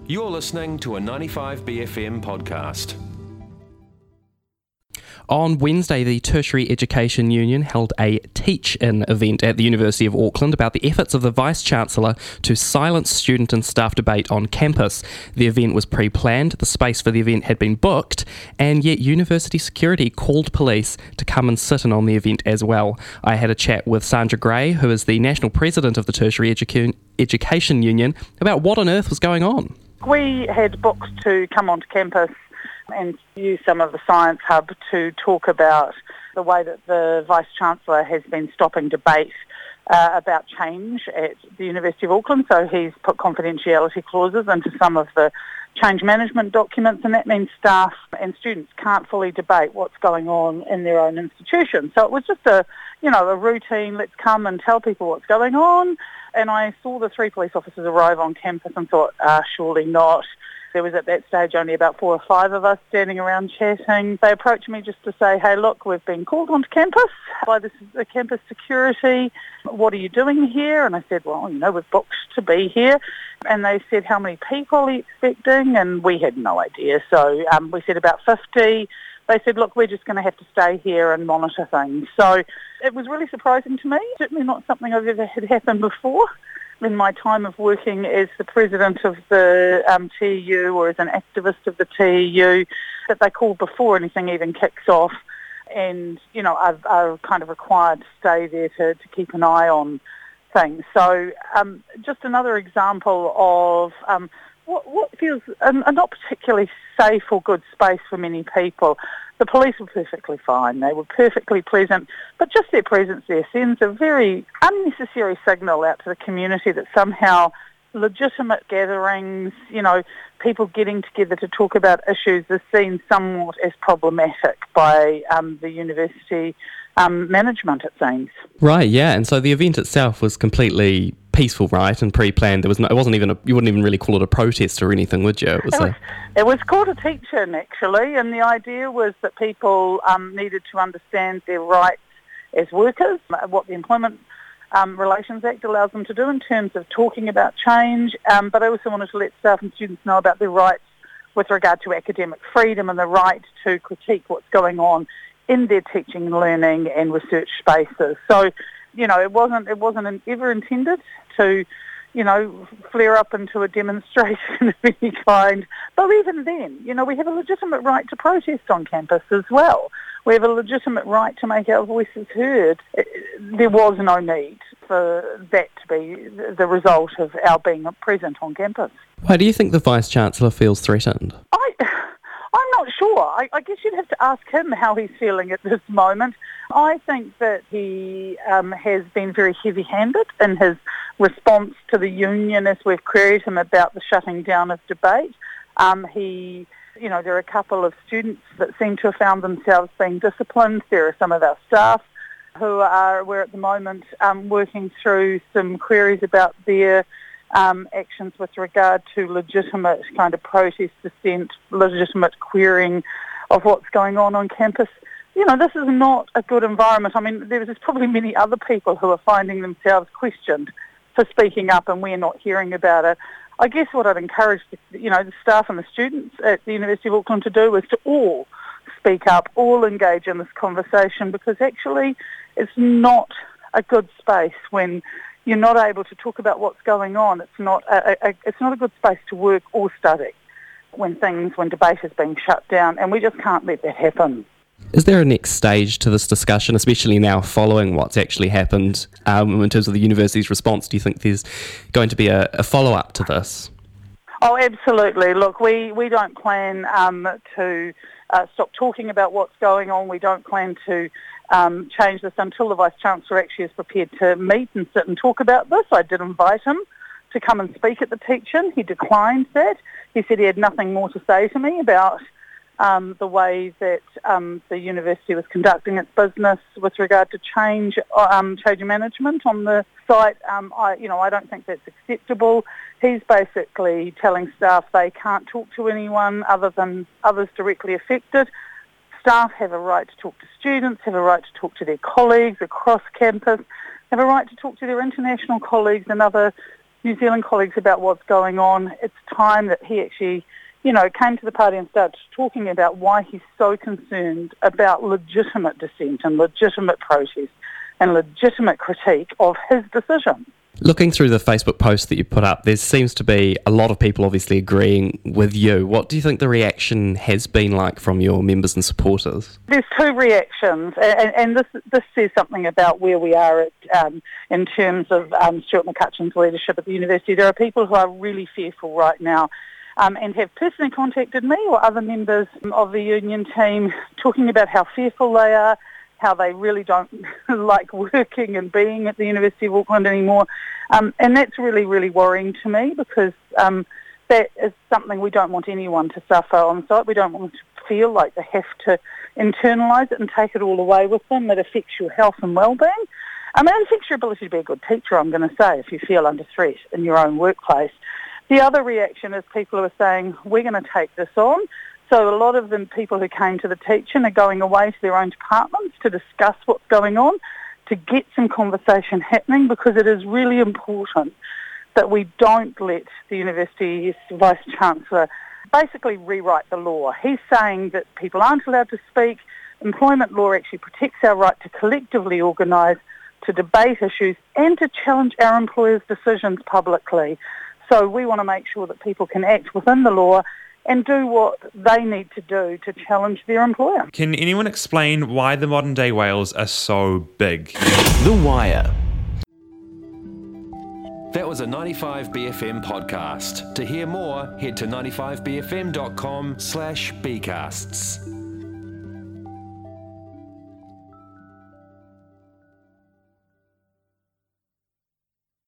You're listening to a 95BFM podcast. On Wednesday, the Tertiary Education Union held a teach-in event at the University of Auckland about the efforts of the Vice-Chancellor to silence student and staff debate on campus. The event was pre-planned, the space for the event had been booked, and yet university security called police to come and sit in on the event as well. I had a chat with Sandra Gray, who is the National President of the Tertiary Education Union, about what on earth was going on. We had booked to come onto campus and use some of the Science Hub to talk about the way that the Vice-Chancellor has been stopping debate about change at the University of Auckland. So he's put confidentiality clauses into some of the change management documents, and that means staff and students can't fully debate what's going on in their own institution. So it was just a routine, let's come and tell people what's going on. And I saw the 3 police officers arrive on campus and thought, surely not. There was at that stage only about 4 or 5 of us standing around chatting. They approached me just to say, hey, look, we've been called onto campus by the campus security. What are you doing here? And I said, well, we've booked to be here. And they said, how many people are you expecting? And we had no idea. So we said about 50. They said, look, we're just going to have to stay here and monitor things. So it was really surprising to me. Certainly not something I've ever had happen before. In my time of working as the president of the TEU or as an activist of the TEU, that they call before anything even kicks off, and are kind of required to stay there to keep an eye on things. So just another example of what feels a not particularly safe or good space for many people. The police were perfectly fine. They were perfectly pleasant, but just their presence there sends a very unnecessary signal out to the community that somehow legitimate gatherings, people getting together to talk about issues is seen somewhat as problematic by the university management, it seems. Right, yeah, and so the event itself was completely peaceful, right, and pre-planned. You wouldn't even really call it a protest or anything, would you? It was called a teach-in, actually, and the idea was that people needed to understand their rights as workers, what the Employment Relations Act allows them to do in terms of talking about change, but I also wanted to let staff and students know about their rights with regard to academic freedom and the right to critique what's going on in their teaching, learning and research spaces. So, it wasn't ever intended to, flare up into a demonstration of any kind. But even then, we have a legitimate right to protest on campus as well. We have a legitimate right to make our voices heard. There was no need for that to be the result of our being present on campus. Why do you think the Vice-Chancellor feels threatened? I'm not sure. I guess you'd have to ask him how he's feeling at this moment. I think that he has been very heavy-handed in his response to the union as we've queried him about the shutting down of debate. There are a couple of students that seem to have found themselves being disciplined. There are some of our staff we're at the moment working through some queries about their actions with regard to legitimate kind of protest, dissent, legitimate querying of what's going on campus. This is not a good environment. I mean, there's probably many other people who are finding themselves questioned for speaking up, and we're not hearing about it. I guess what I'd encourage the staff and the students at the University of Auckland to do is to all speak up, all engage in this conversation, because actually it's not a good space when you're not able to talk about what's going on. It's not a good space to work or study when debate is being shut down, and we just can't let that happen. Is there a next stage to this discussion, especially now following what's actually happened in terms of the university's response? Do you think there's going to be a follow-up to this? Oh, absolutely. Look, we don't plan to stop talking about what's going on. We don't plan to change this until the Vice-Chancellor actually is prepared to meet and sit and talk about this. I did invite him to come and speak at the teach-in. He declined that. He said he had nothing more to say to me about the way that the university was conducting its business with regard to change management on the site. I don't think that's acceptable. He's basically telling staff they can't talk to anyone other than others directly affected. Staff have a right to talk to students, have a right to talk to their colleagues across campus, have a right to talk to their international colleagues and other New Zealand colleagues about what's going on. It's time that he actually, came to the party and started talking about why he's so concerned about legitimate dissent and legitimate protest and legitimate critique of his decision. Looking through the Facebook post that you put up, there seems to be a lot of people obviously agreeing with you. What do you think the reaction has been like from your members and supporters? There's two reactions, and this says something about where we are in terms of Stuart McCutcheon's leadership at the university. There are people who are really fearful right now and have personally contacted me or other members of the union team talking about how fearful they are, how they really don't like working and being at the University of Auckland anymore. And that's really, really worrying to me because that is something we don't want anyone to suffer on site. We don't want them to feel like they have to internalise it and take it all away with them. It affects your health and well-being. It affects your ability to be a good teacher, I'm going to say, if you feel under threat in your own workplace. The other reaction is people who are saying, we're going to take this on. So a lot of the people who came to the teach-in are going away to their own departments to discuss what's going on, to get some conversation happening, because it is really important that we don't let the university's Vice-Chancellor basically rewrite the law. He's saying that people aren't allowed to speak. Employment law actually protects our right to collectively organise, to debate issues and to challenge our employers' decisions publicly. So we want to make sure that people can act within the law and do what they need to do to challenge their employer. Can anyone explain why the modern day whales are so big? The Wire. That was a 95BFM podcast. To hear more, head to 95bfm.com/bcasts.